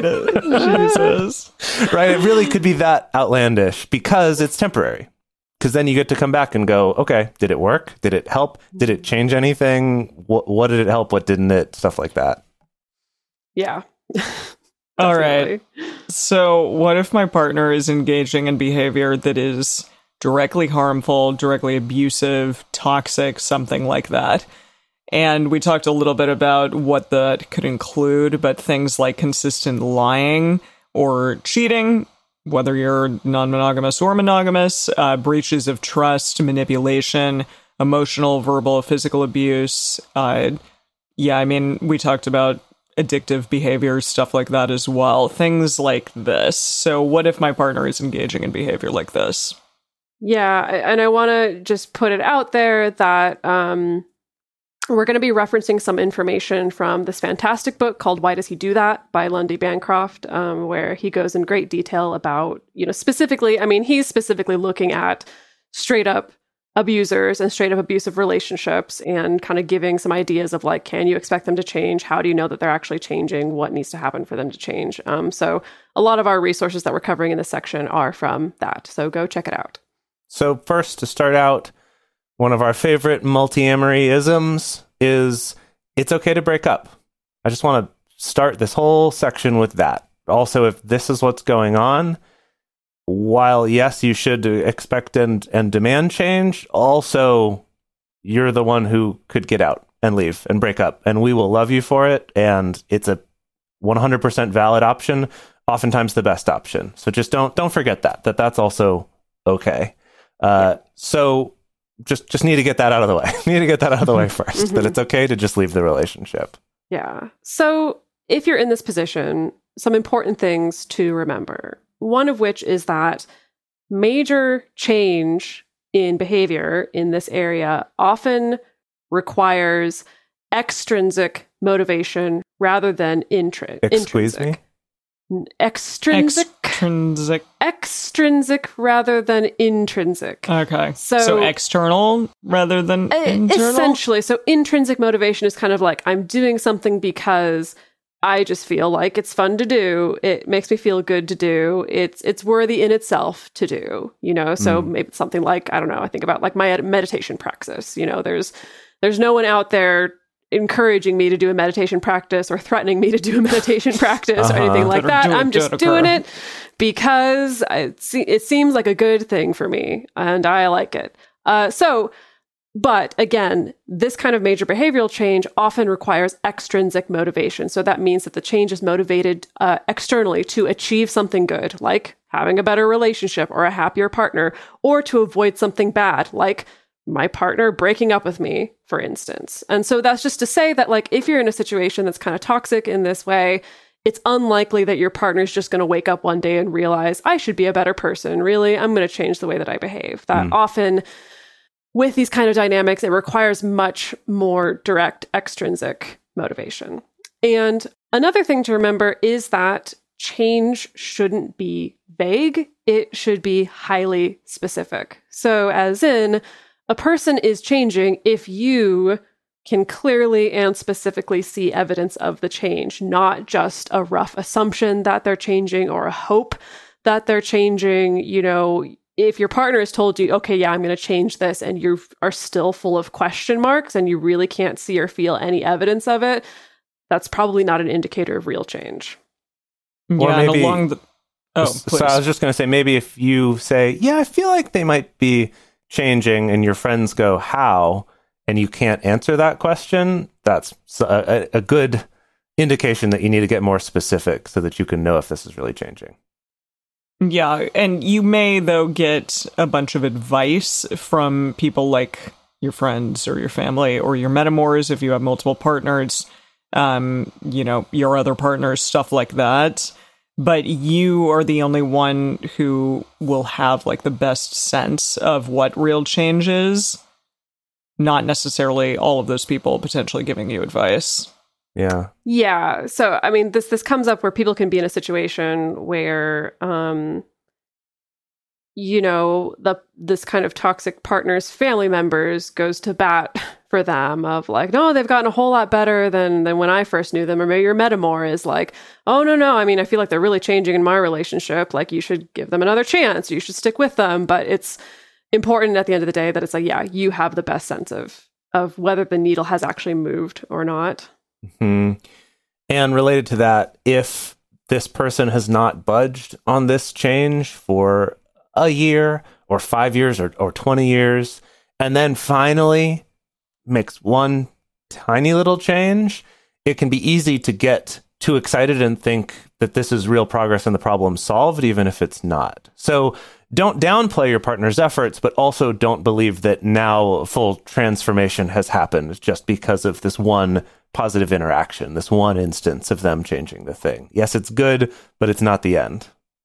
Jesus. Right? It really could be that outlandish because it's temporary. Because then you get to come back and go, okay, did it work? Did it help? Did it change anything? What did it help? What didn't it? Stuff like that. Yeah. All right. So what if my partner is engaging in behavior that is directly harmful, directly abusive, toxic, something like that? And we talked a little bit about what that could include, but things like consistent lying or cheating, whether you're non-monogamous or monogamous, breaches of trust, manipulation, emotional, verbal, physical abuse. We talked about addictive behaviors, stuff like that as well. Things like this. So what if my partner is engaging in behavior like this? Yeah, and I want to just put it out there that we're going to be referencing some information from this fantastic book called Why Does He Do That? By Lundy Bancroft, where he goes in great detail about, specifically, he's specifically looking at straight up abusers and straight up abusive relationships and kind of giving some ideas of like, can you expect them to change? How do you know that they're actually changing? What needs to happen for them to change? So a lot of our resources that we're covering in this section are from that. So go check it out. So first, to start out, one of our favorite multi-amory-isms is it's okay to break up. I just want to start this whole section with that. Also, if this is what's going on, while yes, you should expect and demand change, also you're the one who could get out and leave and break up, and we will love you for it. And it's a 100% valid option, oftentimes the best option. So just don't forget that's also okay. So just need to get that out of the way. Need to get that out of the way first, that it's okay to just leave the relationship. Yeah. So if you're in this position, some important things to remember. One of which is that major change in behavior in this area often requires extrinsic motivation rather than intrinsic. Extrinsic rather than intrinsic. Okay. So external rather than internal? Essentially. So intrinsic motivation is kind of like, I'm doing something because I just feel like it's fun to do. It makes me feel good to do. It's worthy in itself to do, So maybe it's something like, I don't know, I think about like my meditation practice. There's no one out there encouraging me to do a meditation practice or threatening me to do a meditation practice or anything like that. I'm just doing it because it seems like a good thing for me and I like it. But again, this kind of major behavioral change often requires extrinsic motivation. So that means that the change is motivated externally to achieve something good, like having a better relationship or a happier partner, or to avoid something bad, like my partner breaking up with me, for instance. And so that's just to say that, like, if you're in a situation that's kind of toxic in this way, it's unlikely that your partner's just going to wake up one day and realize, I should be a better person. Really, I'm going to change the way that I behave. That often, with these kind of dynamics, it requires much more direct extrinsic motivation. And another thing to remember is that change shouldn't be vague. It should be highly specific. So as in, a person is changing if you can clearly and specifically see evidence of the change, not just a rough assumption that they're changing or a hope that they're changing. You know, if your partner has told you, okay, yeah, I'm going to change this, and you are still full of question marks and you really can't see or feel any evidence of it, that's probably not an indicator of real change. Or Yeah, maybe, and so I was just going to say, maybe if you say, yeah, I feel like they might be changing, and your friends go, how? And you can't answer that question, that's a good indication that you need to get more specific so that you can know if this is really changing. Yeah, and you may, though, get a bunch of advice from people like your friends or your family or your metamors if you have multiple partners, you know, your other partners, stuff like that. But you are the only one who will have, like, the best sense of what real change is, not necessarily all of those people potentially giving you advice. Yeah. Yeah. So, I mean, this comes up where people can be in a situation where, you know, this kind of toxic partner's family members goes to bat for them of like, no, they've gotten a whole lot better than when I first knew them. Or maybe your metamor is like, oh, no. I mean, I feel like they're really changing in my relationship. Like, you should give them another chance. You should stick with them. But it's important at the end of the day that it's like, yeah, you have the best sense of whether the needle has actually moved or not. Mm-hmm. And related to that, if this person has not budged on this change for a year or 5 years or 20 years, and then finally makes one tiny little change, it can be easy to get too excited and think that this is real progress and the problem solved, even if it's not. So don't downplay your partner's efforts, but also don't believe that now full transformation has happened just because of this one positive interaction, this one instance of them changing the thing. Yes, it's good, but it's not the end.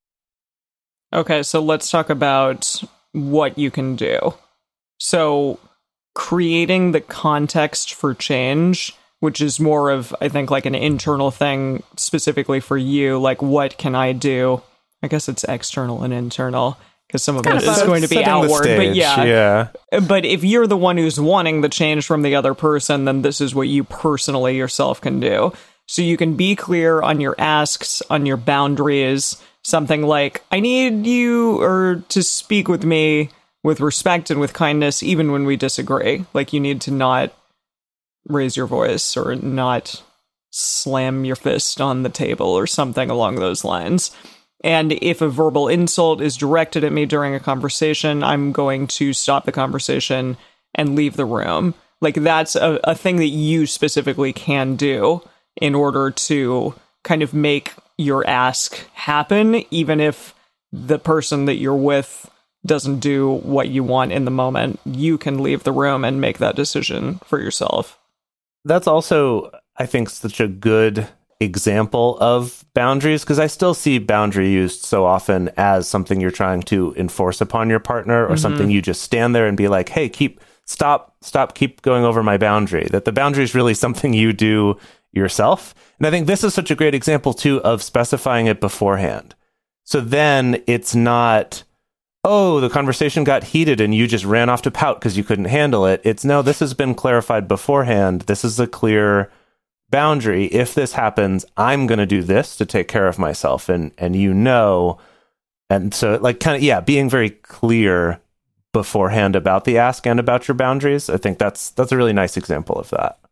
Okay, so let's talk about what you can do. So creating the context for change, which is more of, I think, like an internal thing specifically for you, like, what can I do? I guess it's external and internal, because some of it is going to be outward, but yeah. But if you're the one who's wanting the change from the other person, then this is what you personally yourself can do. So you can be clear on your asks, on your boundaries, something like, I need you to speak with me with respect and with kindness, even when we disagree. Like, you need to not raise your voice or not slam your fist on the table or something along those lines. And if a verbal insult is directed at me during a conversation, I'm going to stop the conversation and leave the room. Like, that's a thing that you specifically can do in order to kind of make your ask happen, even if the person that you're with doesn't do what you want in the moment. You can leave the room and make that decision for yourself. That's also, I think, such a good example of boundaries, because I still see boundary used so often as something you're trying to enforce upon your partner, or something you just stand there and be like, hey, stop, keep going over my boundary. That the boundary is really something you do yourself. And I think this is such a great example too of specifying it beforehand. So then it's not, oh, the conversation got heated and you just ran off to pout because you couldn't handle it. It's, no, this has been clarified beforehand. This is a clear boundary. If this happens, I'm going to do this to take care of myself. And you know, and so like kind of, yeah, being very clear beforehand about the ask and about your boundaries. I think that's a really nice example of that.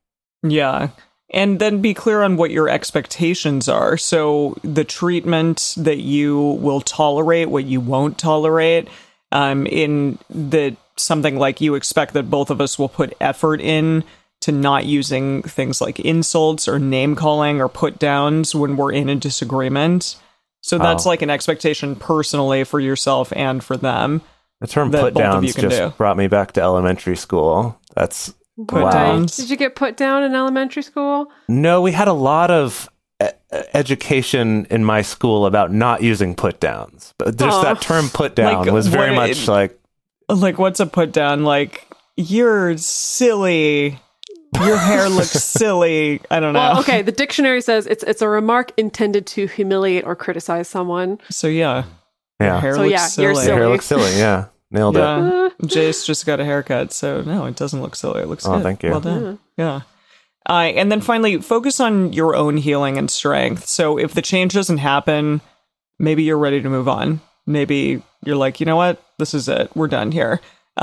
Yeah. And then be clear on what your expectations are. So the treatment that you will tolerate, what you won't tolerate, in the something like you expect that both of us will put effort in to not using things like insults or name calling or put downs when we're in a disagreement. So that's like an expectation personally for yourself and for them. The term put downs just brought me back to elementary school. That's put downs. Did you get put down in elementary school? No, we had a lot of education in my school about not using put downs. But just that term put down was very much like what's a put down? Like, you're silly. Your hair looks silly. I don't know. Well, okay, the dictionary says it's a remark intended to humiliate or criticize someone. So yeah. Yeah. Hair looks silly. You're silly. Your hair looks silly, yeah. Nailed it. Jace just got a haircut, so no, it doesn't look silly. It looks good. Thank you. Well done. Yeah. And then finally, focus on your own healing and strength. So if the change doesn't happen, maybe you're ready to move on. Maybe you're like, you know what? This is it. We're done here.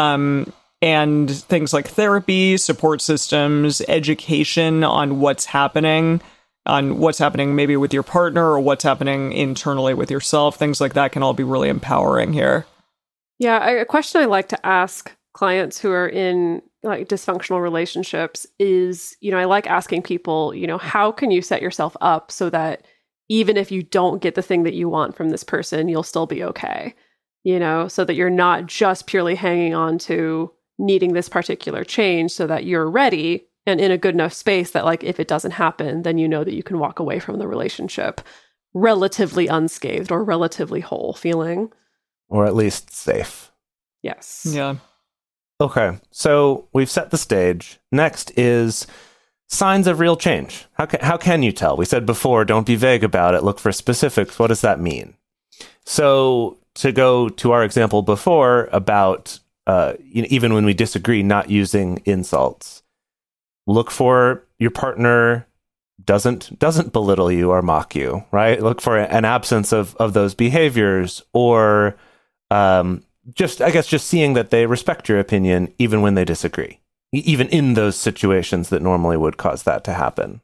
And things like therapy, support systems, education on what's happening maybe with your partner or what's happening internally with yourself. Things like that can all be really empowering here. Yeah, a question I like to ask clients who are in like dysfunctional relationships is, I like asking people, how can you set yourself up so that even if you don't get the thing that you want from this person, you'll still be okay, so that you're not just purely hanging on to needing this particular change so that you're ready and in a good enough space that like if it doesn't happen, then you know that you can walk away from the relationship relatively unscathed or relatively whole feeling. Or at least safe. Yes. Yeah. Okay, so we've set the stage. Next is signs of real change. How can you tell? We said before, don't be vague about it. Look for specifics. What does that mean? So to go to our example before about even when we disagree, not using insults. Look for your partner doesn't belittle you or mock you, right? Look for an absence of those behaviors, or just seeing that they respect your opinion even when they disagree, even in those situations that normally would cause that to happen.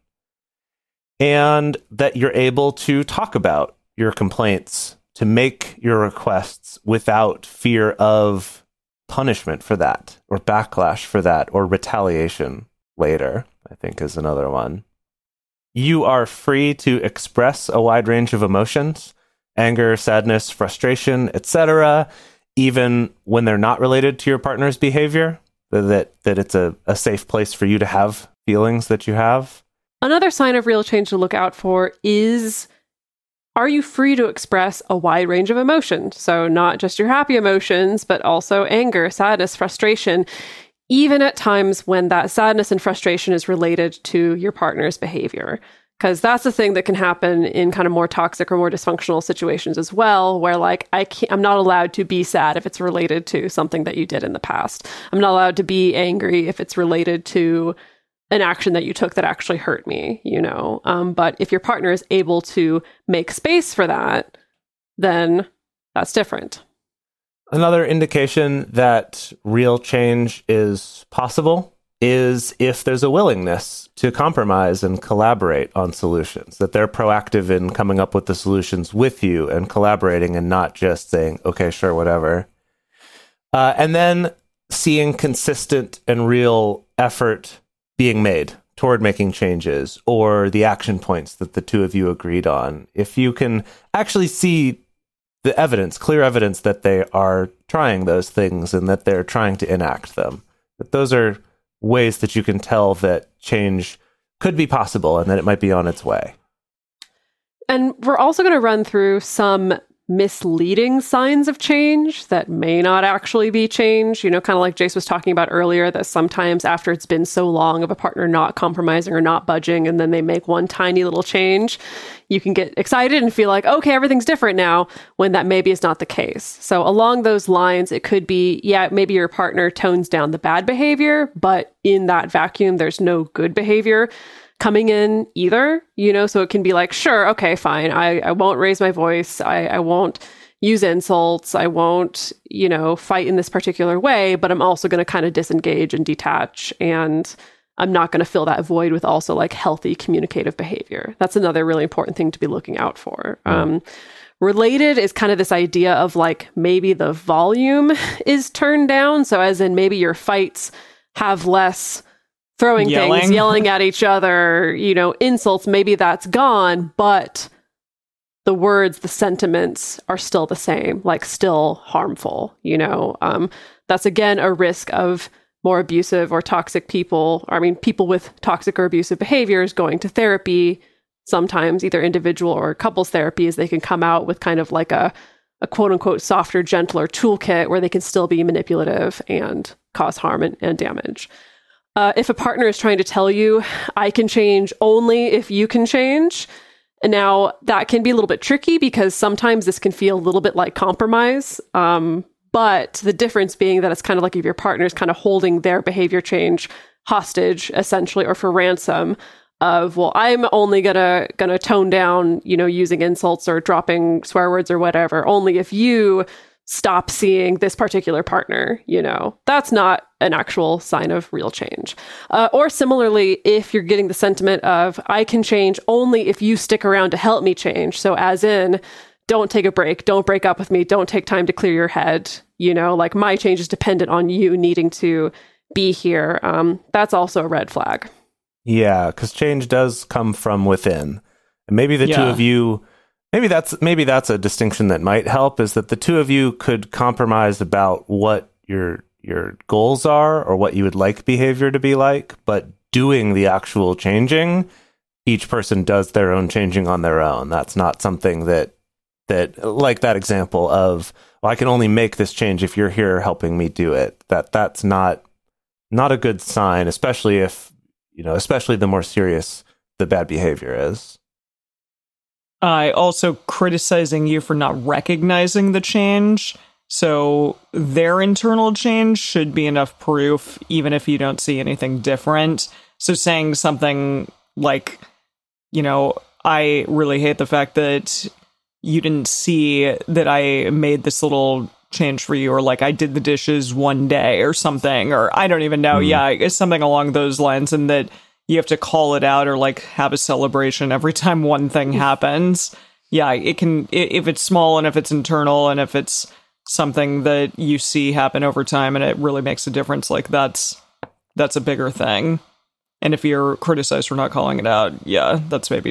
And that you're able to talk about your complaints, to make your requests without fear of punishment for that, or backlash for that, or retaliation later, I think is another one. You are free to express a wide range of emotions, anger, sadness, frustration, etc., even when they're not related to your partner's behavior, that it's a safe place for you to have feelings that you have. Another sign of real change to look out for is, are you free to express a wide range of emotions? So not just your happy emotions, but also anger, sadness, frustration, even at times when that sadness and frustration is related to your partner's behavior. Because that's the thing that can happen in kind of more toxic or more dysfunctional situations as well, where like I'm not allowed to be sad if it's related to something that you did in the past. I'm not allowed to be angry if it's related to an action that you took that actually hurt me, But if your partner is able to make space for that, then that's different. Another indication that real change is possible is if there's a willingness to compromise and collaborate on solutions, that they're proactive in coming up with the solutions with you and collaborating and not just saying, okay, sure, whatever. And then seeing consistent and real effort being made toward making changes, or the action points that the two of you agreed on. If you can actually see the evidence, clear evidence that they are trying those things and that they're trying to enact them, that those are ways that you can tell that change could be possible and that it might be on its way. And we're also going to run through some misleading signs of change that may not actually be change, kind of like Jace was talking about earlier, that sometimes after it's been so long of a partner not compromising or not budging, and then they make one tiny little change, you can get excited and feel like, okay, everything's different now, when that maybe is not the case. So along those lines, it could be, maybe your partner tones down the bad behavior, but in that vacuum, there's no good behavior coming in either, so it can be like, sure, okay, fine. I won't raise my voice. I won't use insults. I won't, fight in this particular way, but I'm also going to kind of disengage and detach and I'm not going to fill that void with also like healthy communicative behavior. That's another really important thing to be looking out for. Related is kind of this idea of like maybe the volume is turned down. So as in maybe your fights have less throwing things, yelling at each other, insults, maybe that's gone, but the words, the sentiments are still the same, like still harmful, That's again a risk of more abusive or toxic people. People with toxic or abusive behaviors going to therapy, sometimes either individual or couples therapy, as they can come out with kind of like a quote unquote softer, gentler toolkit where they can still be manipulative and cause harm and damage. If a partner is trying to tell you, I can change only if you can change, now that can be a little bit tricky because sometimes this can feel a little bit like compromise. But the difference being that it's kind of like if your partner is kind of holding their behavior change hostage, essentially, or for ransom of, well, I'm only gonna tone down, using insults or dropping swear words or whatever, only if you stop seeing this particular partner, that's not an actual sign of real change. Or similarly, if you're getting the sentiment of, I can change only if you stick around to help me change. So as in, don't take a break, don't break up with me, don't take time to clear your head, like my change is dependent on you needing to be here. That's also a red flag. Yeah, because change does come from within. And maybe the two of you, maybe that's a distinction that might help, is that the two of you could compromise about what your goals are or what you would like behavior to be like, but doing the actual changing, each person does their own changing on their own. That's not something that like that example of, well, I can only make this change if you're here helping me do it. That's not a good sign, especially if, especially the more serious the bad behavior is. Also criticizing you for not recognizing the change. So their internal change should be enough proof, even if you don't see anything different. So saying something like, I really hate the fact that you didn't see that I made this little change for you, or like I did the dishes one day or something, or I don't even know. Yeah, it's something along those lines, and that you have to call it out or like have a celebration every time one thing happens. Yeah, it can, if it's small and if it's internal and if it's something that you see happen over time and it really makes a difference, like that's a bigger thing. And if you're criticized for not calling it out, yeah, that's maybe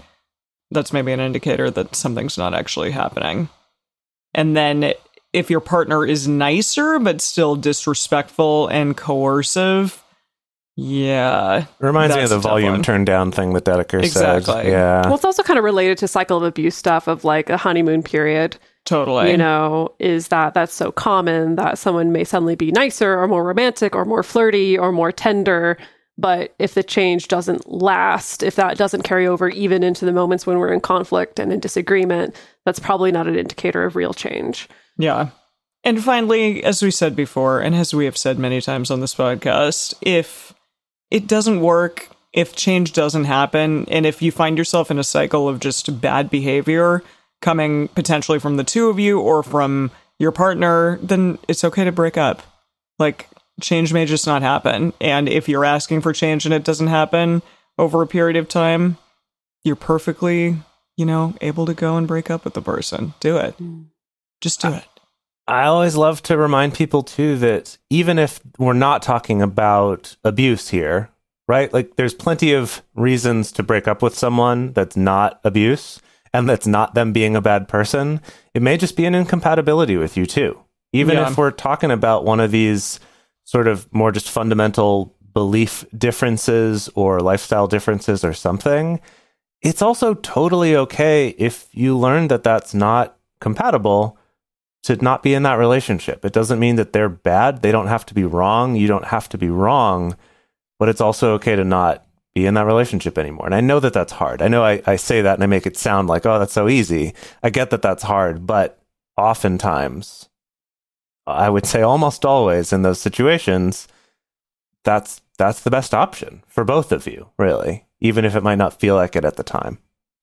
an indicator that something's not actually happening. And then if your partner is nicer but still disrespectful and coercive, yeah. Reminds me of the volume turn down thing that Dedeker said. Exactly. Yeah. Well, it's also kind of related to cycle of abuse stuff of like a honeymoon period. Totally. Is that's so common that someone may suddenly be nicer or more romantic or more flirty or more tender. But if the change doesn't last, if that doesn't carry over even into the moments when we're in conflict and in disagreement, that's probably not an indicator of real change. Yeah. And finally, as we said before, and as we have said many times on this podcast, if it doesn't work, if change doesn't happen, and if you find yourself in a cycle of just bad behavior coming potentially from the two of you or from your partner, then it's okay to break up. Like, change may just not happen. And if you're asking for change and it doesn't happen over a period of time, you're perfectly, able to go and break up with the person. Do it. Just do it. I always love to remind people, too, that even if we're not talking about abuse here, right? Like, there's plenty of reasons to break up with someone that's not abuse and that's not them being a bad person. It may just be an incompatibility with you, too. Even if we're talking about one of these sort of more just fundamental belief differences or lifestyle differences or something, it's also totally okay if you learn that that's not compatible to not be in that relationship. It doesn't mean that they're bad. They don't have to be wrong. You don't have to be wrong, but it's also okay to not be in that relationship anymore. And I know that that's hard. I know I say that and I make it sound like, oh, that's so easy. I get that that's hard, but oftentimes, I would say almost always in those situations, that's the best option for both of you, really, even if it might not feel like it at the time.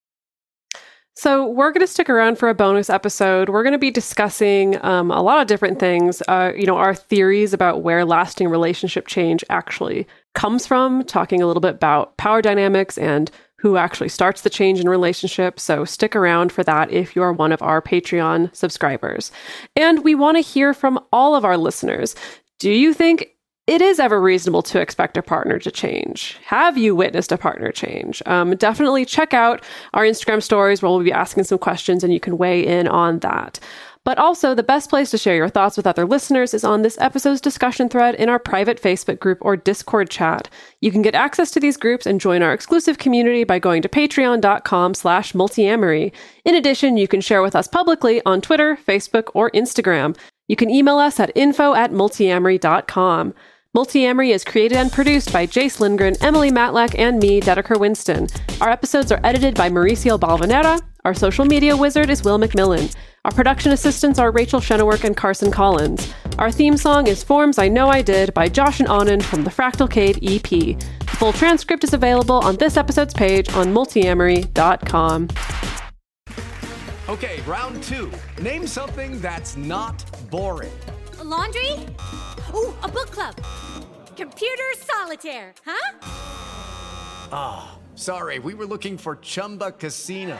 So we're going to stick around for a bonus episode. We're going to be discussing a lot of different things, our theories about where lasting relationship change actually comes from, talking a little bit about power dynamics and who actually starts the change in relationships. So stick around for that if you're one of our Patreon subscribers. And we want to hear from all of our listeners. Do you think it is ever reasonable to expect a partner to change? Have you witnessed a partner change? Definitely check out our Instagram stories where we'll be asking some questions and you can weigh in on that. But also, the best place to share your thoughts with other listeners is on this episode's discussion thread in our private Facebook group or Discord chat. You can get access to these groups and join our exclusive community by going to patreon.com/multiamory. In addition, you can share with us publicly on Twitter, Facebook, or Instagram. You can email us at info@multiamory.com. Multiamory is created and produced by Jace Lindgren, Emily Matlack, and me, Dedeker Winston. Our episodes are edited by Mauricio Balvanera. Our social media wizard is Will McMillan. Our production assistants are Rachel Shennewerk and Carson Collins. Our theme song is Forms I Know I Did by Josh and Anand from the Fractalcade EP. The full transcript is available on this episode's page on multiamory.com. Okay, round 2. Name something that's not boring. A laundry? Ooh, a book club. Computer solitaire, huh? Ah, sorry, we were looking for Chumba Casino.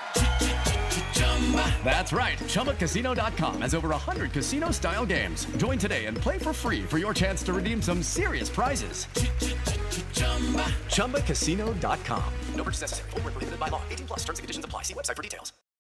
That's right, ChumbaCasino.com has over 100 casino-style games. Join today and play for free for your chance to redeem some serious prizes. ChumbaCasino.com. No purchase necessary. Void where prohibited by law. 18+ terms and conditions apply. See website for details.